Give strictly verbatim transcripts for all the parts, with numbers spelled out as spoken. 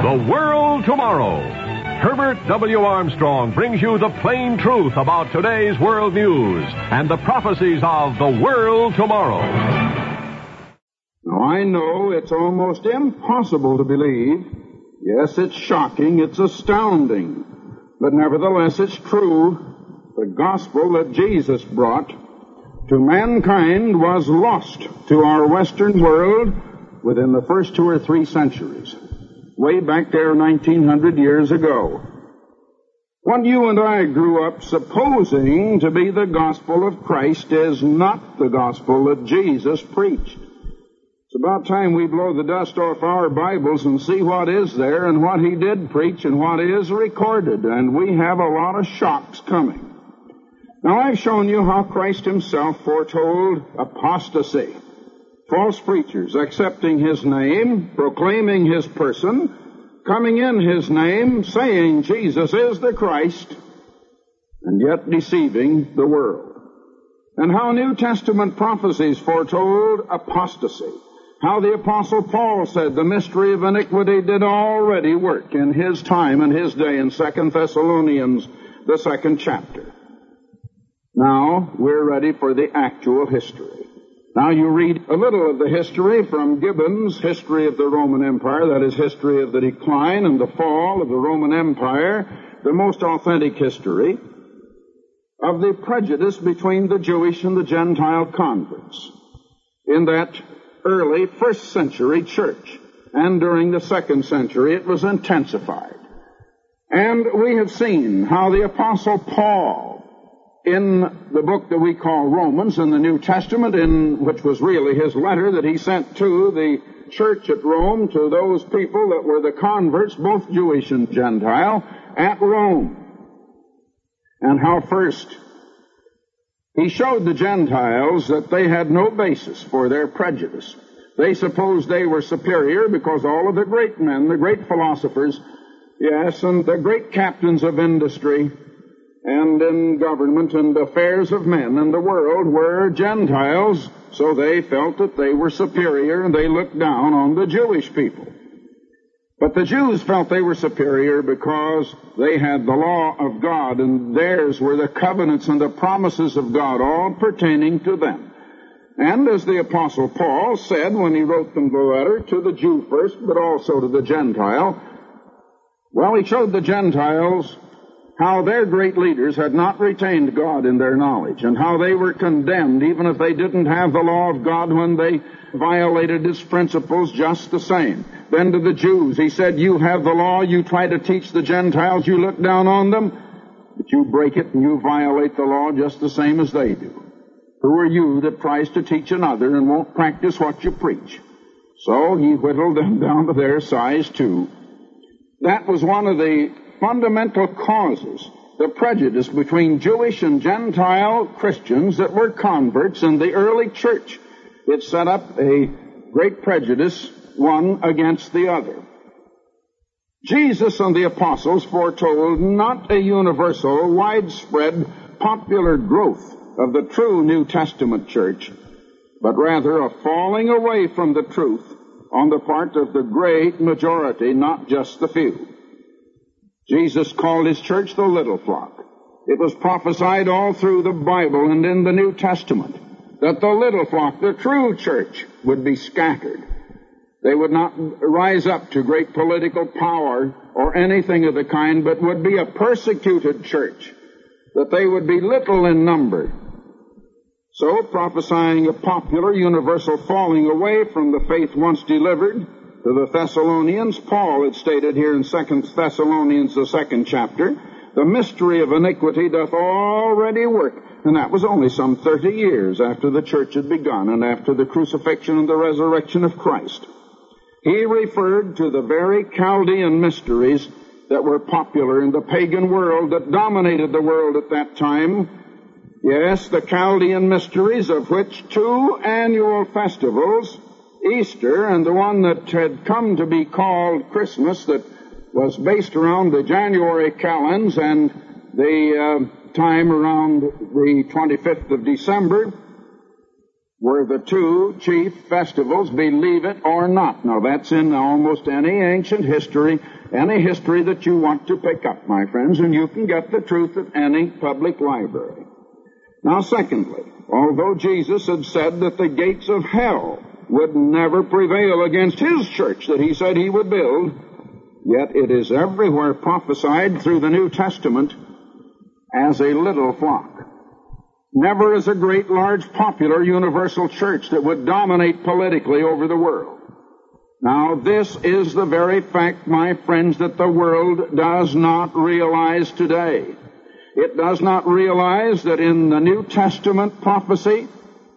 The World Tomorrow. Herbert W. Armstrong brings you the plain truth about today's world news and the prophecies of the world tomorrow. Now, I know it's almost impossible to believe. Yes, it's shocking, it's astounding. But nevertheless, it's true. The gospel that Jesus brought to mankind was lost to our Western world within the first two or three centuries. Way back there nineteen hundred years ago. What you and I grew up supposing to be the gospel of Christ is not the gospel that Jesus preached. It's about time we blow the dust off our Bibles and see what is there and what he did preach and what is recorded. And we have a lot of shocks coming. Now, I've shown you how Christ himself foretold apostasy. False preachers accepting his name, proclaiming his person, coming in his name, saying Jesus is the Christ, and yet deceiving the world. And how New Testament prophecies foretold apostasy. How the Apostle Paul said the mystery of iniquity did already work in his time and his day in Second Thessalonians, the second chapter. Now, we're ready for the actual history. Now you read a little of the history from Gibbon's History of the Roman Empire, that is, history of the decline and the fall of the Roman Empire, the most authentic history of the prejudice between the Jewish and the Gentile converts in that early first century church. And during the second century it was intensified. And we have seen how the Apostle Paul, in the book that we call Romans in the New Testament, in which was really his letter that he sent to the church at Rome, to those people that were the converts, both Jewish and Gentile, at Rome. And how first he showed the Gentiles that they had no basis for their prejudice. They supposed they were superior because all of the great men, the great philosophers, yes, and the great captains of industry, and in government and affairs of men and the world were Gentiles, so they felt that they were superior and they looked down on the Jewish people. But the Jews felt they were superior because they had the law of God, and theirs were the covenants and the promises of God, all pertaining to them. And as the Apostle Paul said when he wrote them the letter, to the Jew first, but also to the Gentile, well, he showed the Gentiles how their great leaders had not retained God in their knowledge, and how they were condemned even if they didn't have the law of God when they violated its principles just the same. Then to the Jews, he said, you have the law, you try to teach the Gentiles, you look down on them, but you break it and you violate the law just the same as they do. Who are you that tries to teach another and won't practice what you preach? So he whittled them down to their size too. That was one of the fundamental causes, the prejudice between Jewish and Gentile Christians that were converts in the early church. It set up a great prejudice, one against the other. Jesus and the apostles foretold not a universal, widespread, popular growth of the true New Testament church, but rather a falling away from the truth on the part of the great majority, not just the few. Jesus called his church the little flock. It was prophesied all through the Bible and in the New Testament that the little flock, the true church, would be scattered. They would not rise up to great political power or anything of the kind, but would be a persecuted church, that they would be little in number. So, prophesying a popular, universal falling away from the faith once delivered to the Thessalonians, Paul had stated here in Second Thessalonians, the second chapter, the mystery of iniquity doth already work. And that was only some thirty years after the church had begun and after the crucifixion and the resurrection of Christ. He referred to the very Chaldean mysteries that were popular in the pagan world that dominated the world at that time. Yes, the Chaldean mysteries, of which two annual festivals, Easter and the one that had come to be called Christmas, that was based around the January calends and the uh, time around the twenty-fifth of December, were the two chief festivals, believe it or not. Now, that's in almost any ancient history, any history that you want to pick up, my friends, and you can get the truth at any public library. Now, secondly, although Jesus had said that the gates of hell would never prevail against his church that he said he would build, yet it is everywhere prophesied through the New Testament as a little flock. Never as a great, large, popular, universal church that would dominate politically over the world. Now, this is the very fact, my friends, that the world does not realize today. It does not realize that in the New Testament prophecy,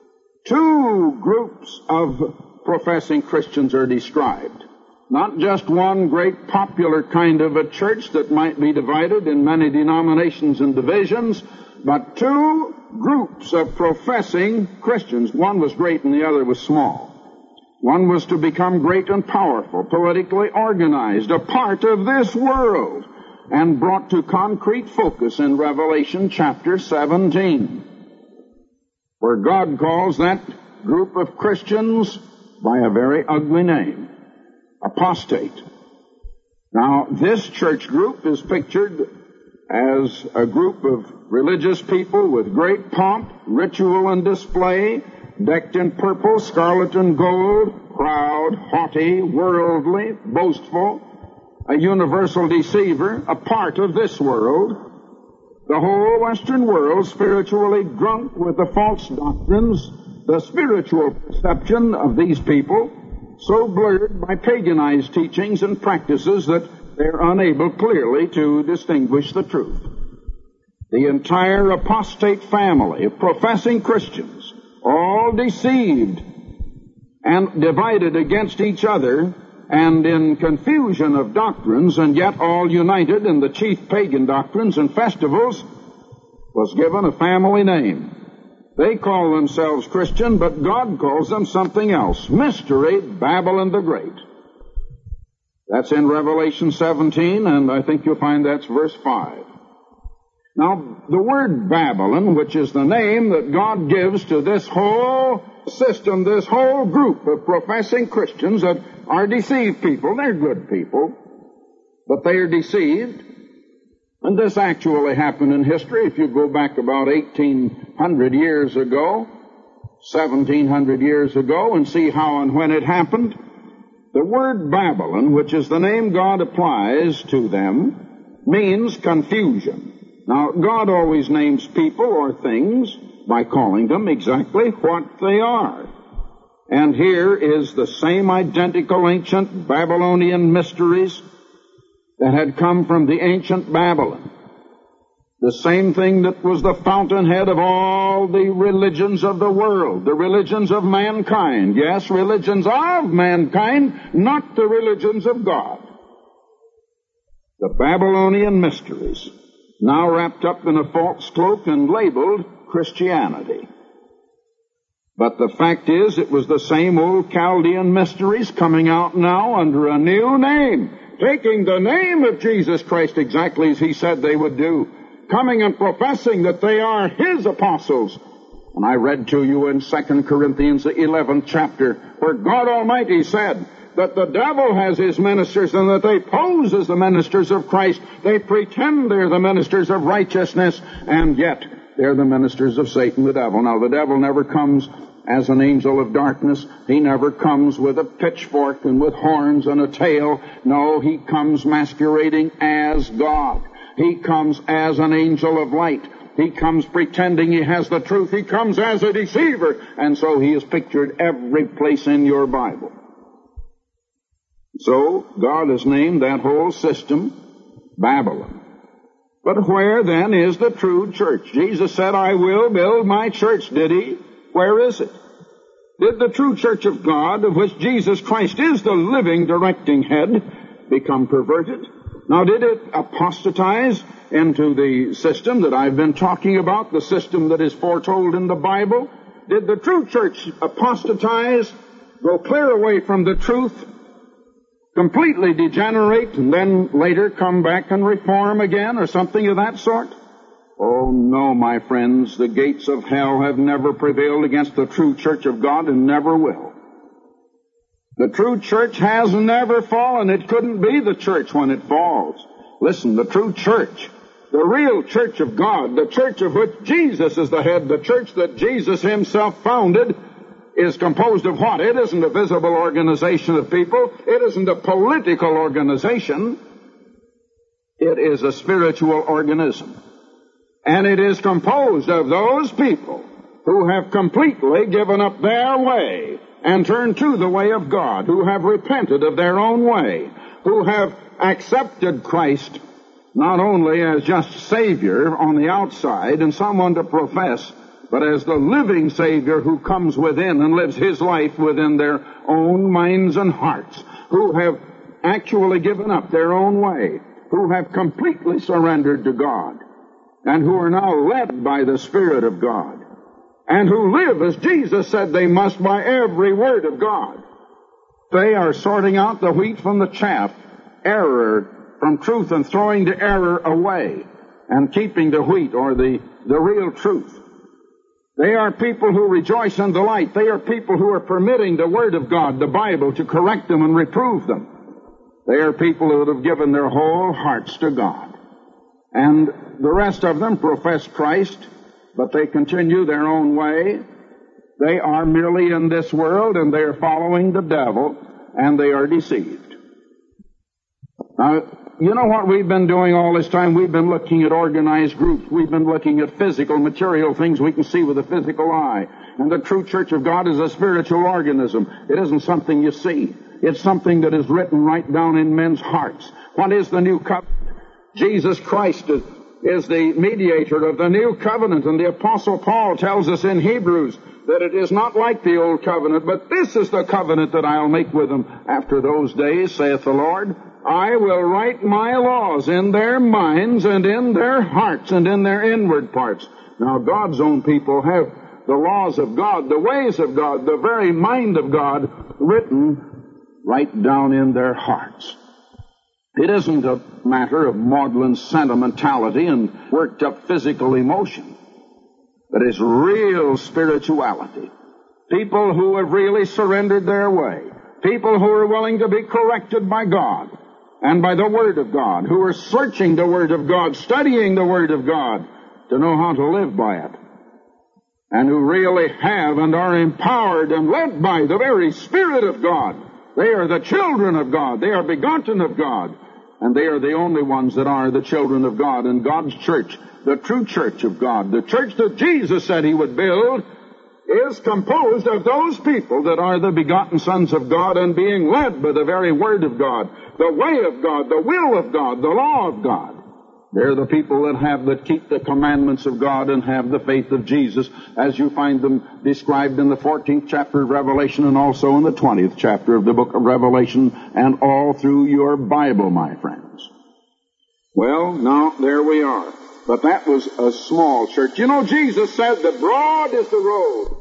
two groups of professing Christians are described. Not just one great popular kind of a church that might be divided in many denominations and divisions, but two groups of professing Christians. One was great and the other was small. One was to become great and powerful, politically organized, a part of this world, and brought to concrete focus in Revelation chapter seventeen, where God calls that group of Christians by a very ugly name, apostate. Now, this church group is pictured as a group of religious people with great pomp, ritual, and display, decked in purple, scarlet, and gold, proud, haughty, worldly, boastful, a universal deceiver, a part of this world. The whole Western world spiritually drunk with the false doctrines, the spiritual perception of these people, so blurred by paganized teachings and practices that they're unable clearly to distinguish the truth. The entire apostate family of professing Christians, all deceived and divided against each other and in confusion of doctrines, and yet all united in the chief pagan doctrines and festivals, was given a family name. They call themselves Christian, but God calls them something else. Mystery Babylon the Great. That's in Revelation seventeen, and I think you'll find that's verse five. Now, the word Babylon, which is the name that God gives to this whole system, this whole group of professing Christians that are deceived people. They're good people, but they are deceived. And this actually happened in history. If you go back about eighteen hundred years ago, seventeen hundred years ago, and see how and when it happened, the word Babylon, which is the name God applies to them, means confusion. Now, God always names people or things by calling them exactly what they are. And here is the same identical ancient Babylonian mysteries that had come from the ancient Babylon. The same thing that was the fountainhead of all the religions of the world, the religions of mankind. Yes, religions of mankind, not the religions of God. The Babylonian mysteries, now wrapped up in a false cloak and labeled Christianity. But the fact is, it was the same old Chaldean mysteries coming out now under a new name, taking the name of Jesus Christ exactly as he said they would do, coming and professing that they are his apostles. And I read to you in Second Corinthians, the eleventh chapter, where God Almighty said that the devil has his ministers and that they pose as the ministers of Christ. They pretend they're the ministers of righteousness, and yet they're the ministers of Satan, the devil. Now, the devil never comes as an angel of darkness. He never comes with a pitchfork and with horns and a tail. No, he comes masquerading as God. He comes as an angel of light. He comes pretending he has the truth. He comes as a deceiver. And so he is pictured every place in your Bible. So God has named that whole system Babylon. But where then is the true church? Jesus said, I will build my church, did he? Where is it? Did the true church of God, of which Jesus Christ is the living, directing head, become perverted? Now, did it apostatize into the system that I've been talking about, the system that is foretold in the Bible? Did the true church apostatize, go clear away from the truth, completely degenerate, and then later come back and reform again, or something of that sort? Oh, no, my friends, the gates of hell have never prevailed against the true church of God and never will. The true church has never fallen. It couldn't be the church when it falls. Listen, the true church, the real church of God, the church of which Jesus is the head, the church that Jesus himself founded, is composed of what? It isn't a visible organization of people. It isn't a political organization. It is a spiritual organism. And it is composed of those people who have completely given up their way and turned to the way of God, who have repented of their own way, who have accepted Christ not only as just Savior on the outside and someone to profess, but as the living Savior who comes within and lives his life within their own minds and hearts, who have actually given up their own way, who have completely surrendered to God, and who are now led by the Spirit of God, and who live as Jesus said they must by every word of God. They are sorting out the wheat from the chaff, error from truth, and throwing the error away, and keeping the wheat or the, the real truth. They are people who rejoice in the light. They are people who are permitting the Word of God, the Bible, to correct them and reprove them. They are people who have given their whole hearts to God. And the rest of them profess Christ, but they continue their own way. They are merely in this world, and they are following the devil, and they are deceived. Now, you know what we've been doing all this time? We've been looking at organized groups. We've been looking at physical, material things we can see with the physical eye. And the true church of God is a spiritual organism. It isn't something you see. It's something that is written right down in men's hearts. What is the new covenant? Jesus Christ is, is the mediator of the new covenant. And the Apostle Paul tells us in Hebrews that it is not like the old covenant, but this is the covenant that I'll make with them after those days, saith the Lord. I will write my laws in their minds and in their hearts and in their inward parts. Now, God's own people have the laws of God, the ways of God, the very mind of God written right down in their hearts. It isn't a matter of maudlin sentimentality and worked up physical emotion, but it's real spirituality. People who have really surrendered their way. People who are willing to be corrected by God and by the Word of God, who are searching the Word of God, studying the Word of God to know how to live by it, and who really have and are empowered and led by the very Spirit of God. They are the children of God. They are begotten of God. And they are the only ones that are the children of God. And God's church, the true church of God, the church that Jesus said he would build, is composed of those people that are the begotten sons of God and being led by the very Word of God, the way of God, the will of God, the law of God. They're the people that have, that keep the commandments of God and have the faith of Jesus, as you find them described in the fourteenth chapter of Revelation and also in the twentieth chapter of the book of Revelation and all through your Bible, my friends. Well, now, there we are. But that was a small church. You know, Jesus said that broad is the road,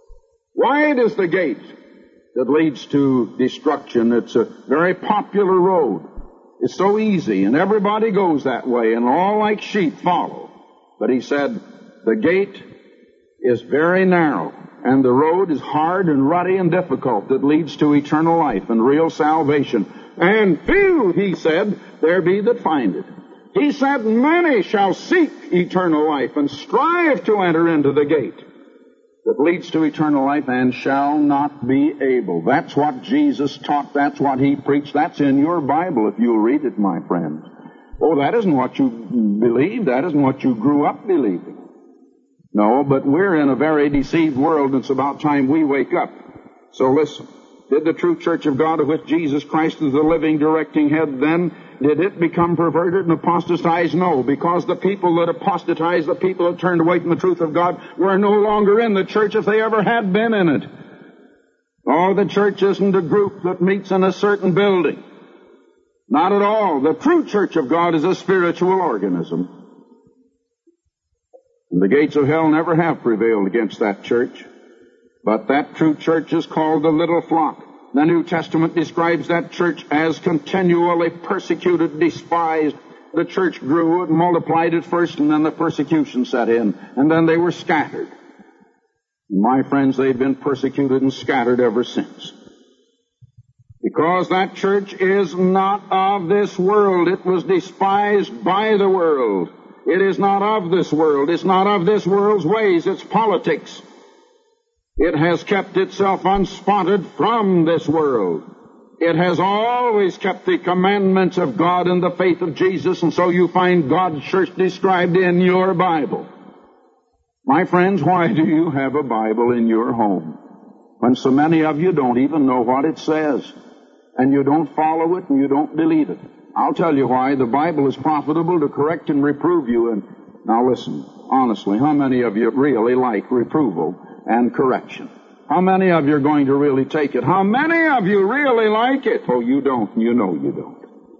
wide is the gate that leads to destruction. It's a very popular road. It's so easy, and everybody goes that way, and all like sheep follow. But he said, the gate is very narrow, and the road is hard and rutty and difficult that leads to eternal life and real salvation. And few, he said, there be that find it. He said, many shall seek eternal life and strive to enter into the gate that leads to eternal life and shall not be able. That's what Jesus taught. That's what he preached. That's in your Bible if you'll read it, my friends. Oh, that isn't what you believe. That isn't what you grew up believing. No, but we're in a very deceived world, and it's about time we wake up. So listen. Did the true church of God, of which Jesus Christ is the living, directing head, then, did it become perverted and apostatized? No, because the people that apostatized, the people that turned away from the truth of God, were no longer in the church if they ever had been in it. Oh, the church isn't a group that meets in a certain building. Not at all. The true church of God is a spiritual organism. And the gates of hell never have prevailed against that church. But that true church is called the little flock. The New Testament describes that church as continually persecuted, despised, the church grew, it multiplied at first, and then the persecution set in, and then they were scattered. My friends, they've been persecuted and scattered ever since. Because that church is not of this world. It was despised by the world. It is not of this world. It's not of this world's ways. It's politics. It has kept itself unspotted from this world. It has always kept the commandments of God and the faith of Jesus, and so you find God's church described in your Bible. My friends, why do you have a Bible in your home when so many of you don't even know what it says, and you don't follow it and you don't believe it? I'll tell you why. The Bible is profitable to correct and reprove you. And now listen, honestly, how many of you really like reproval and correction? How many of you are going to really take it? How many of you really like it? Oh, you don't. You know you don't.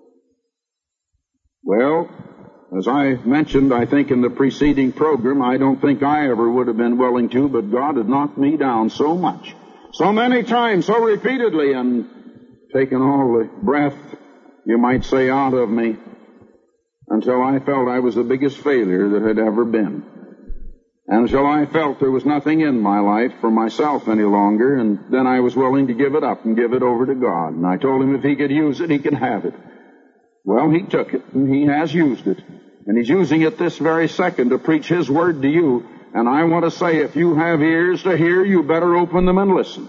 Well, as I mentioned, I think in the preceding program, I don't think I ever would have been willing to, but God had knocked me down so much, so many times, so repeatedly, and taken all the breath, you might say, out of me, until I felt I was the biggest failure that had ever been. And until I felt there was nothing in my life for myself any longer, and then I was willing to give it up and give it over to God. And I told him if he could use it, he could have it. Well, he took it, and he has used it. And he's using it this very second to preach his word to you. And I want to say, if you have ears to hear, you better open them and listen.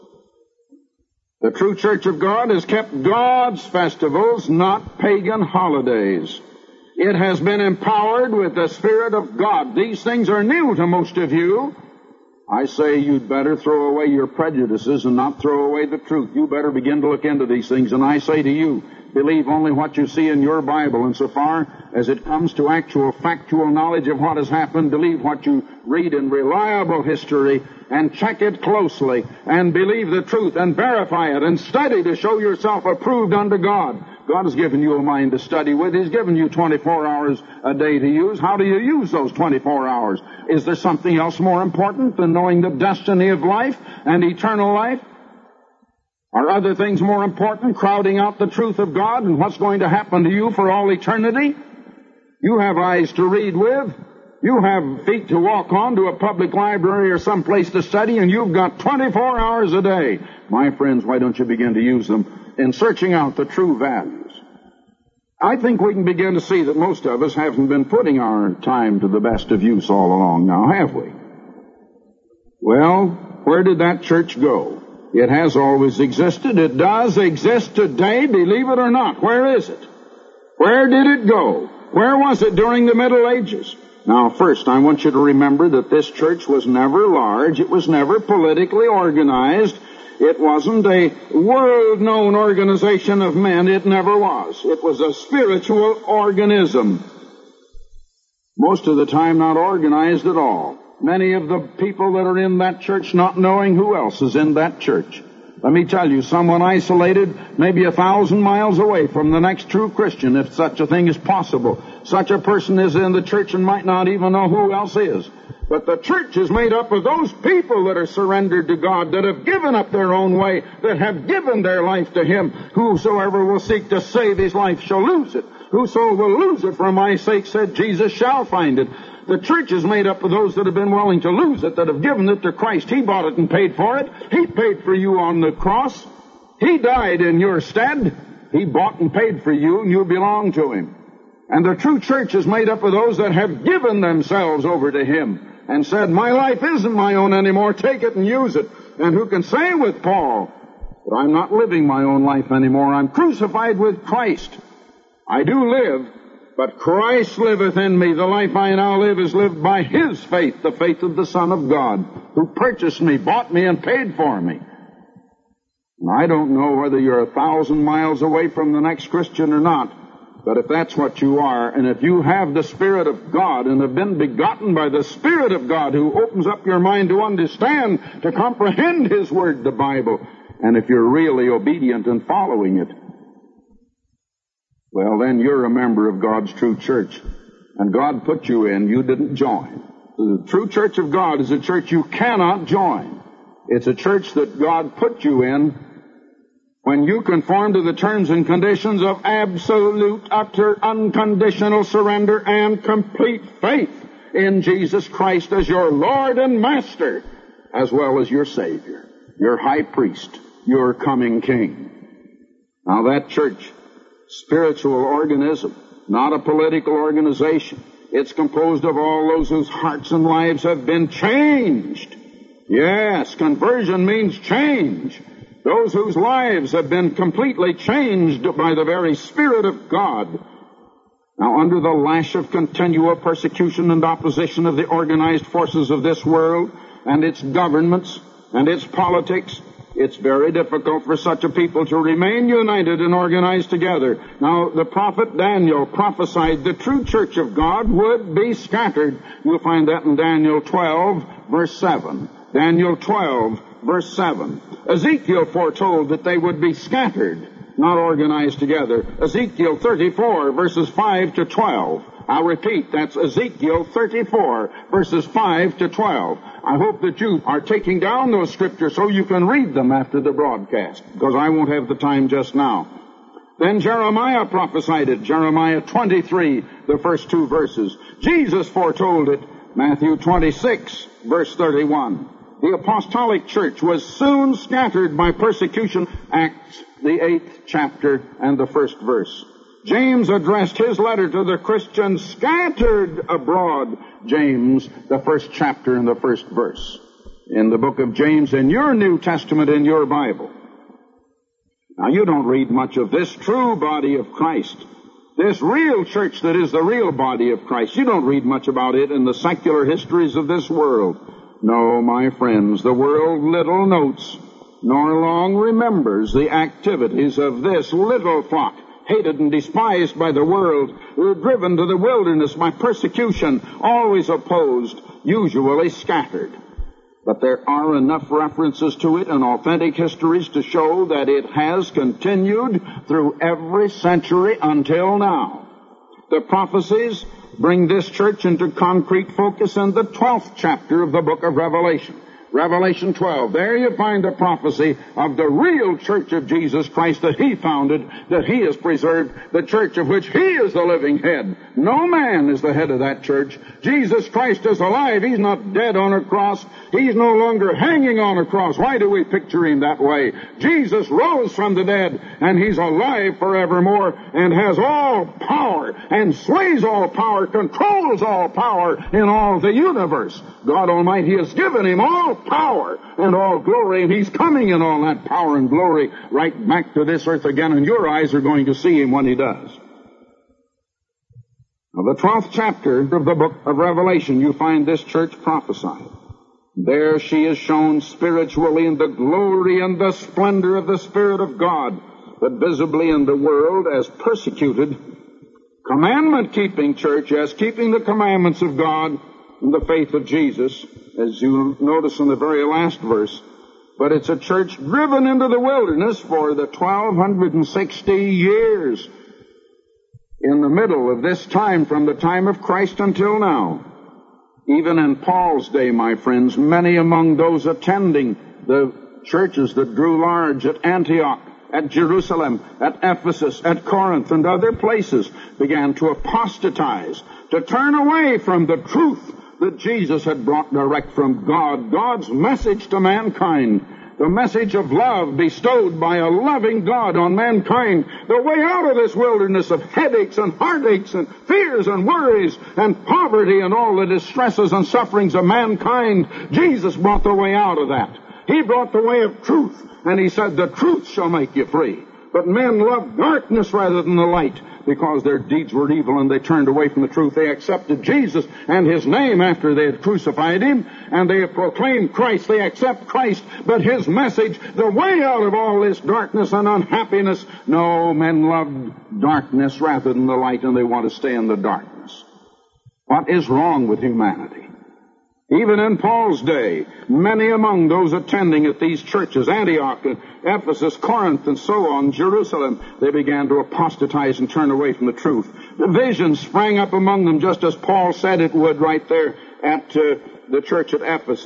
The true church of God has kept God's festivals, not pagan holidays. It has been empowered with the Spirit of God. These things are new to most of you. I say you'd better throw away your prejudices and not throw away the truth. You better begin to look into these things. And I say to you, believe only what you see in your Bible. And so far as it comes to actual factual knowledge of what has happened, believe what you read in reliable history and check it closely and believe the truth and verify it and study to show yourself approved unto God. God has given you a mind to study with. He's given you twenty-four hours a day to use. How do you use those twenty-four hours? Is there something else more important than knowing the destiny of life and eternal life? Are other things more important, crowding out the truth of God and what's going to happen to you for all eternity? You have eyes to read with. You have feet to walk on to a public library or some place to study, and you've got twenty-four hours a day. My friends, why don't you begin to use them in searching out the true values? I think we can begin to see that most of us haven't been putting our time to the best of use all along now, have we? Well, where did that church go? It has always existed. It does exist today, believe it or not. Where is it? Where did it go? Where was it during the Middle Ages? Now, first, I want you to remember that this church was never large. It was never politically organized. It wasn't a world-known organization of men. It never was. It was a spiritual organism. Most of the time not organized at all. Many of the people that are in that church not knowing who else is in that church. Let me tell you, someone isolated maybe a thousand miles away from the next true Christian, if such a thing is possible. Such a person is in the church and might not even know who else is. But the church is made up of those people that are surrendered to God, that have given up their own way, that have given their life to Him. Whosoever will seek to save his life shall lose it. Whoso will lose it for my sake, said Jesus, shall find it. The church is made up of those that have been willing to lose it, that have given it to Christ. He bought it and paid for it. He paid for you on the cross. He died in your stead. He bought and paid for you, and you belong to Him. And the true church is made up of those that have given themselves over to Him and said, my life isn't my own anymore. Take it and use it. And who can say with Paul, but I'm not living my own life anymore. I'm crucified with Christ. I do live, but Christ liveth in me. The life I now live is lived by His faith, the faith of the Son of God, who purchased me, bought me, and paid for me. And I don't know whether you're a thousand miles away from the next Christian or not, but if that's what you are, and if you have the Spirit of God and have been begotten by the Spirit of God who opens up your mind to understand, to comprehend His Word, the Bible, and if you're really obedient and following it, well, then you're a member of God's true church. And God put you in, you didn't join. The true church of God is a church you cannot join. It's a church that God put you in When you conform to the terms and conditions of absolute, utter, unconditional surrender and complete faith in Jesus Christ as your Lord and Master, as well as your Savior, your High Priest, your coming King. Now that church, spiritual organism, not a political organization. It's composed of all those whose hearts and lives have been changed. Yes, conversion means change. Those whose lives have been completely changed by the very Spirit of God. Now, under the lash of continual persecution and opposition of the organized forces of this world and its governments and its politics, it's very difficult for such a people to remain united and organized together. Now, the prophet Daniel prophesied the true church of God would be scattered. You'll find that in Daniel twelve, verse seven. Daniel twelve, verse seven. Ezekiel foretold that they would be scattered, not organized together. Ezekiel thirty-four, verses five to twelve. I'll repeat, that's Ezekiel thirty-four, verses five to twelve. I hope that you are taking down those scriptures so you can read them after the broadcast, because I won't have the time just now. Then Jeremiah prophesied it, Jeremiah twenty-three, the first two verses. Jesus foretold it, Matthew twenty-six, verse thirty-one. The apostolic church was soon scattered by persecution, Acts, the eighth chapter and the first verse. James addressed his letter to the Christians scattered abroad, James, the first chapter and the first verse, in the book of James, in your New Testament, in your Bible. Now, you don't read much of this true body of Christ, this real church that is the real body of Christ. You don't read much about it in the secular histories of this world. No, my friends, the world little notes nor long remembers the activities of this little flock, hated and despised by the world, who are driven to the wilderness by persecution, always opposed, usually scattered. But there are enough references to it in authentic histories to show that it has continued through every century until now. The prophecies bring this church into concrete focus in the twelfth chapter of the book of Revelation. Revelation twelve. There you find the prophecy of the real church of Jesus Christ that He founded, that He has preserved, the church of which He is the living head. No man is the head of that church. Jesus Christ is alive. He's not dead on a cross. He's no longer hanging on a cross. Why do we picture Him that way? Jesus rose from the dead, and He's alive forevermore, and has all power, and sways all power, controls all power in all the universe. God Almighty has given Him all power and all glory, and He's coming in all that power and glory right back to this earth again, and your eyes are going to see Him when He does. Now, the twelfth chapter of the book of Revelation, you find this church prophesied. There she is shown spiritually in the glory and the splendor of the Spirit of God, but visibly in the world as persecuted, commandment-keeping church, as keeping the commandments of God in the faith of Jesus, as you notice in the very last verse. But it's a church driven into the wilderness for the twelve sixty years. In the middle of this time, from the time of Christ until now. Even in Paul's day, my friends, many among those attending the churches that grew large at Antioch, at Jerusalem, at Ephesus, at Corinth, and other places began to apostatize, to turn away from the truth that Jesus had brought direct from God, God's message to mankind, the message of love bestowed by a loving God on mankind, the way out of this wilderness of headaches and heartaches and fears and worries and poverty and all the distresses and sufferings of mankind. Jesus brought the way out of that. He brought the way of truth, and He said, the truth shall make you free. But men loved darkness rather than the light, because their deeds were evil and they turned away from the truth. They accepted Jesus and His name after they had crucified Him, and they have proclaimed Christ. They accept Christ, but His message, the way out of all this darkness and unhappiness. No, men loved darkness rather than the light, and they want to stay in the darkness. What is wrong with humanity? Even in Paul's day, many among those attending at these churches, Antioch, Ephesus, Corinth, and so on, Jerusalem, they began to apostatize and turn away from the truth. Division sprang up among them, just as Paul said it would right there at uh, the church at Ephesus.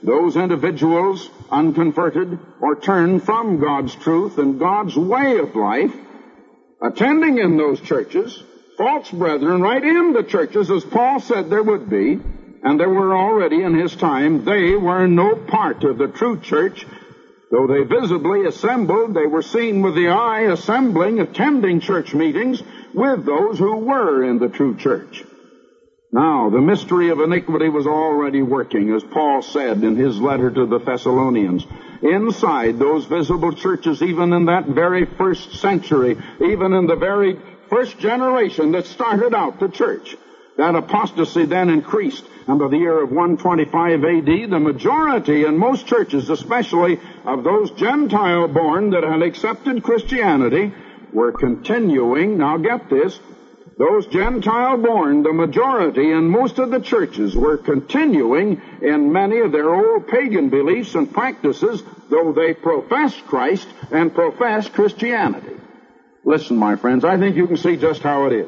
those individuals, unconverted or turned from God's truth and God's way of life, attending in those churches, false brethren right in the churches, as Paul said there would be, and there were already in his time, they were no part of the true church. Though they visibly assembled, they were seen with the eye assembling, attending church meetings with those who were in the true church. Now, the mystery of iniquity was already working, as Paul said in his letter to the Thessalonians. Inside those visible churches, even in that very first century, even in the very first generation that started out the church, that apostasy then increased. And by the year of one twenty-five A D, the majority in most churches, especially of those Gentile-born that had accepted Christianity, were continuing, now get this, those Gentile-born, the majority in most of the churches, were continuing in many of their old pagan beliefs and practices, though they professed Christ and professed Christianity. Listen, my friends, I think you can see just how it is.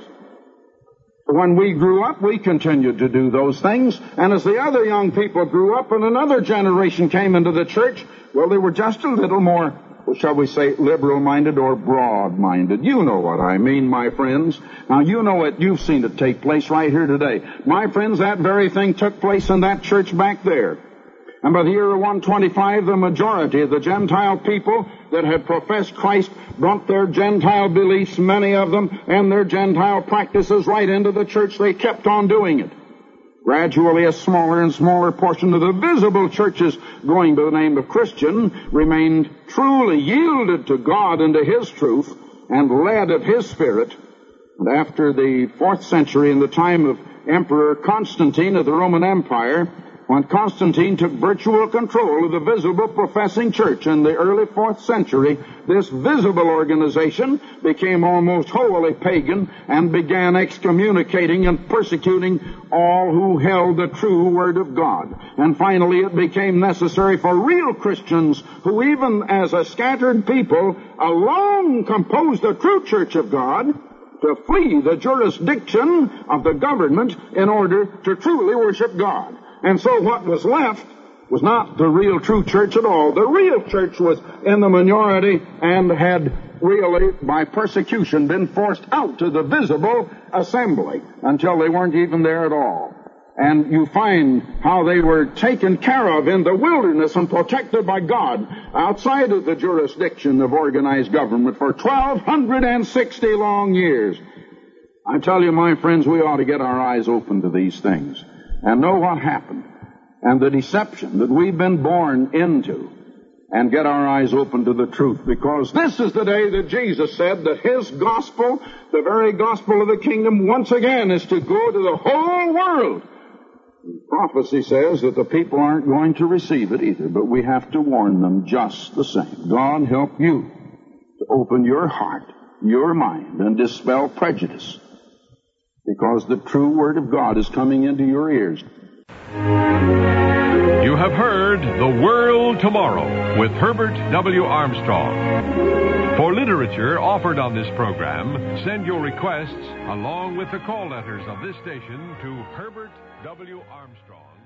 When we grew up, we continued to do those things, and as the other young people grew up and another generation came into the church, well, they were just a little more, shall we say, liberal-minded or broad-minded. You know what I mean, my friends. Now, you know it. You've seen it take place right here today. My friends, that very thing took place in that church back there. And by the year of one twenty-five, the majority of the Gentile people that had professed Christ brought their Gentile beliefs, many of them, and their Gentile practices right into the church. They kept on doing it. Gradually, a smaller and smaller portion of the visible churches going by the name of Christian remained truly yielded to God and to His truth and led of His Spirit. And after the fourth century, in the time of Emperor Constantine of the Roman Empire, when Constantine took virtual control of the visible professing church in the early fourth century, this visible organization became almost wholly pagan and began excommunicating and persecuting all who held the true Word of God. And finally it became necessary for real Christians, who even as a scattered people alone composed the true church of God, to flee the jurisdiction of the government in order to truly worship God. And so what was left was not the real true church at all. The real church was in the minority and had really, by persecution, been forced out to the visible assembly until they weren't even there at all. And you find how they were taken care of in the wilderness and protected by God outside of the jurisdiction of organized government for twelve sixty long years. I tell you, my friends, we ought to get our eyes open to these things and know what happened and the deception that we've been born into, and get our eyes open to the truth, because this is the day that Jesus said that His gospel, the very gospel of the kingdom, once again is to go to the whole world. Prophecy says that the people aren't going to receive it either, but we have to warn them just the same. God help you to open your heart, your mind, and dispel prejudice, because the true Word of God is coming into your ears. You have heard The World Tomorrow with Herbert W. Armstrong. For literature offered on this program, send your requests along with the call letters of this station to Herbert W. Armstrong.